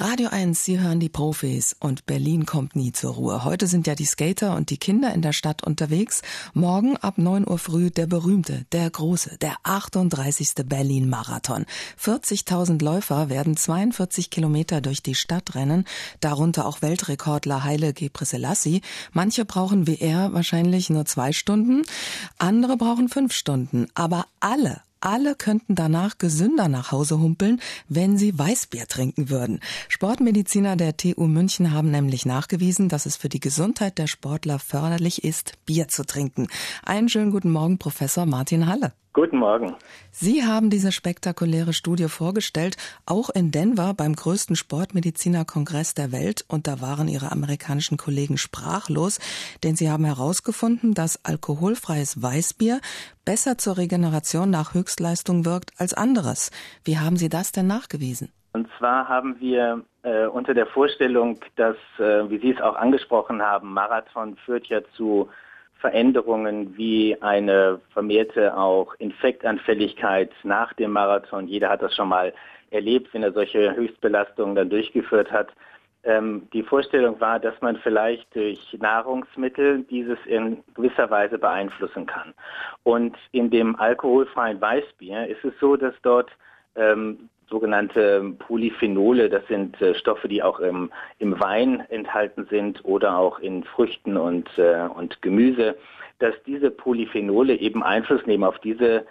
Radio 1, Sie hören die Profis und Berlin kommt nie zur Ruhe. Heute sind ja die Skater und die Kinder in der Stadt unterwegs. Morgen ab 9 Uhr früh der berühmte, der große, der 38. Berlin-Marathon. 40.000 Läufer werden 42 Kilometer durch die Stadt rennen, darunter auch Weltrekordler Haile Gebrselassie. Manche brauchen wie er wahrscheinlich nur 2 Stunden, andere brauchen 5 Stunden. Aber alle könnten danach gesünder nach Hause humpeln, wenn sie Weißbier trinken würden. Sportmediziner der TU München haben nämlich nachgewiesen, dass es für die Gesundheit der Sportler förderlich ist, Bier zu trinken. Einen schönen guten Morgen, Professor Martin Halle. Guten Morgen. Sie haben diese spektakuläre Studie vorgestellt, auch in Denver beim größten Sportmedizinerkongress der Welt. Und da waren Ihre amerikanischen Kollegen sprachlos, denn Sie haben herausgefunden, dass alkoholfreies Weißbier besser zur Regeneration nach Höchstleistung wirkt als anderes. Wie haben Sie das denn nachgewiesen? Und zwar haben wir unter der Vorstellung, dass, wie Sie es auch angesprochen haben, Marathon führt ja zu Veränderungen wie eine vermehrte auch Infektanfälligkeit nach dem Marathon. Jeder hat das schon mal erlebt, wenn er solche Höchstbelastungen dann durchgeführt hat. Die Vorstellung war, dass man vielleicht durch Nahrungsmittel dieses in gewisser Weise beeinflussen kann. Und in dem alkoholfreien Weißbier ist es so, dass dort sogenannte Polyphenole, das sind Stoffe, die auch im Wein enthalten sind oder auch in Früchten und Gemüse, dass diese Polyphenole eben Einfluss nehmen auf diese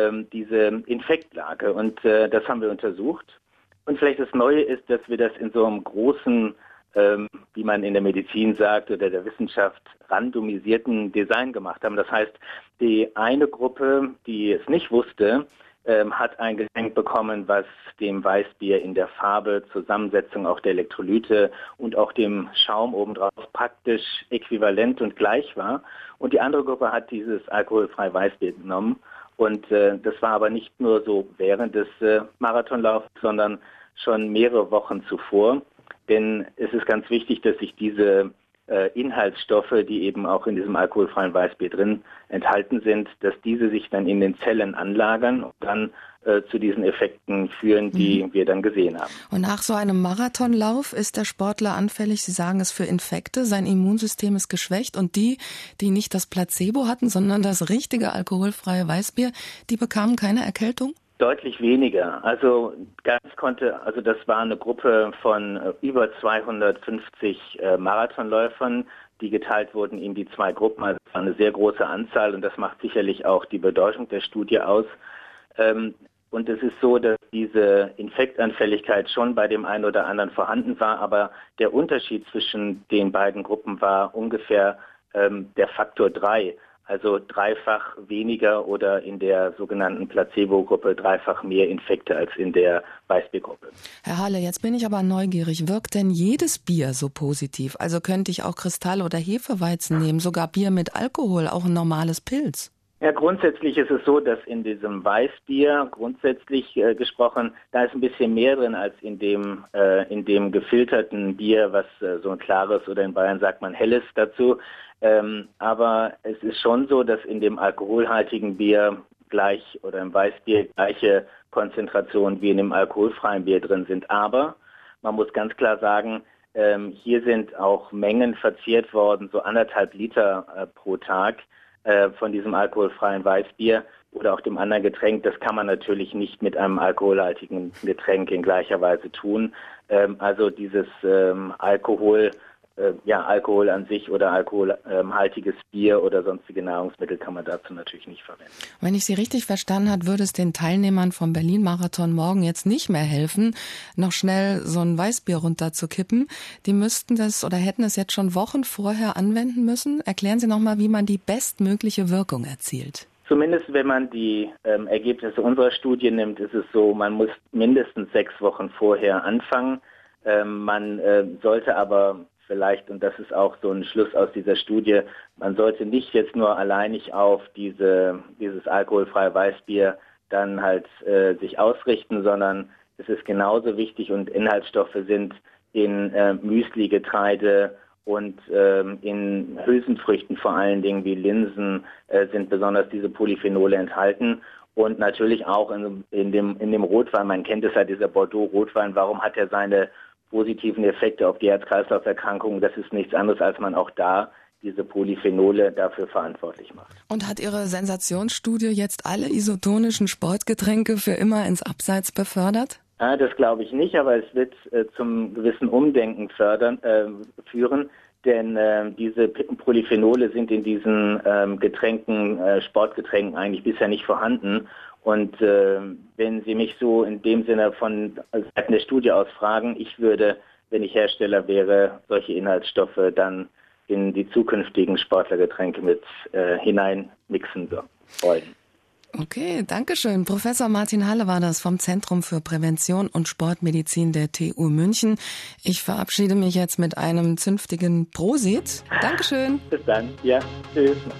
Infektlage. Und das haben wir untersucht. Und vielleicht das Neue ist, dass wir das in so einem großen, wie man in der Medizin sagt oder der Wissenschaft, randomisierten Design gemacht haben. Das heißt, die eine Gruppe, die es nicht wusste, hat ein Getränk bekommen, was dem Weißbier in der Farbe, Zusammensetzung auch der Elektrolyte und auch dem Schaum obendrauf praktisch äquivalent und gleich war. Und die andere Gruppe hat dieses alkoholfreie Weißbier genommen. Und das war aber nicht nur so während des Marathonlaufs, sondern schon mehrere Wochen zuvor. Denn es ist ganz wichtig, dass sich diese Inhaltsstoffe, die eben auch in diesem alkoholfreien Weißbier drin enthalten sind, dass diese sich dann in den Zellen anlagern und dann zu diesen Effekten führen, die wir dann gesehen haben. Und nach so einem Marathonlauf ist der Sportler anfällig, Sie sagen es, für Infekte. Sein Immunsystem ist geschwächt und die nicht das Placebo hatten, sondern das richtige alkoholfreie Weißbier, die bekamen keine Erkältung? Deutlich weniger. Also das war eine Gruppe von über 250 Marathonläufern, die geteilt wurden in die 2 Gruppen. Also es war eine sehr große Anzahl und das macht sicherlich auch die Bedeutung der Studie aus. Und es ist so, dass diese Infektanfälligkeit schon bei dem einen oder anderen vorhanden war, aber der Unterschied zwischen den beiden Gruppen war ungefähr der Faktor 3. Also 3-fach weniger oder in der sogenannten Placebo-Gruppe 3-fach mehr Infekte als in der Weißbiergruppe. Herr Halle, jetzt bin ich aber neugierig. Wirkt denn jedes Bier so positiv? Also könnte ich auch Kristall- oder Hefeweizen nehmen, sogar Bier mit Alkohol, auch ein normales Pilz? Ja, grundsätzlich ist es so, dass in diesem Weißbier, grundsätzlich gesprochen, da ist ein bisschen mehr drin als in dem gefilterten Bier, was so ein klares oder in Bayern sagt man helles dazu. Aber es ist schon so, dass in dem alkoholhaltigen Bier gleich oder im Weißbier gleiche Konzentrationen wie in dem alkoholfreien Bier drin sind. Aber man muss ganz klar sagen, hier sind auch Mengen verzehrt worden, so 1,5 Liter pro Tag von diesem alkoholfreien Weißbier oder auch dem anderen Getränk. Das kann man natürlich nicht mit einem alkoholhaltigen Getränk in gleicher Weise tun. Also dieses Alkohol an sich oder alkoholhaltiges Bier oder sonstige Nahrungsmittel kann man dazu natürlich nicht verwenden. Wenn ich Sie richtig verstanden habe, würde es den Teilnehmern vom Berlin-Marathon morgen jetzt nicht mehr helfen, noch schnell so ein Weißbier runterzukippen. Die müssten das oder hätten es jetzt schon Wochen vorher anwenden müssen. Erklären Sie nochmal, wie man die bestmögliche Wirkung erzielt. Zumindest wenn man die Ergebnisse unserer Studie nimmt, ist es so, man muss mindestens 6 Wochen vorher anfangen. Man sollte aber vielleicht, und das ist auch so ein Schluss aus dieser Studie, man sollte nicht jetzt nur alleinig auf dieses alkoholfreie Weißbier dann halt sich ausrichten, sondern es ist genauso wichtig und Inhaltsstoffe sind in Müsli, Getreide und in Hülsenfrüchten vor allen Dingen wie Linsen sind besonders diese Polyphenole enthalten. Und natürlich auch in dem Rotwein, man kennt es ja, dieser Bordeaux-Rotwein, warum hat er seine positiven Effekte auf die Herz-Kreislauf-Erkrankungen. Das ist nichts anderes, als man auch da diese Polyphenole dafür verantwortlich macht. Und hat Ihre Sensationsstudie jetzt alle isotonischen Sportgetränke für immer ins Abseits befördert? Das glaube ich nicht, aber es wird zum gewissen Umdenken führen, denn diese Polyphenole sind in diesen Sportgetränken eigentlich bisher nicht vorhanden. Und wenn Sie mich so in dem Sinne von Seiten der Studie aus fragen, ich würde, wenn ich Hersteller wäre, solche Inhaltsstoffe dann in die zukünftigen Sportlergetränke mit hineinmixen wollen. Okay, danke schön. Professor Martin Halle war das vom Zentrum für Prävention und Sportmedizin der TU München. Ich verabschiede mich jetzt mit einem zünftigen Prosit. Dankeschön. Bis dann. Ja, tschüss.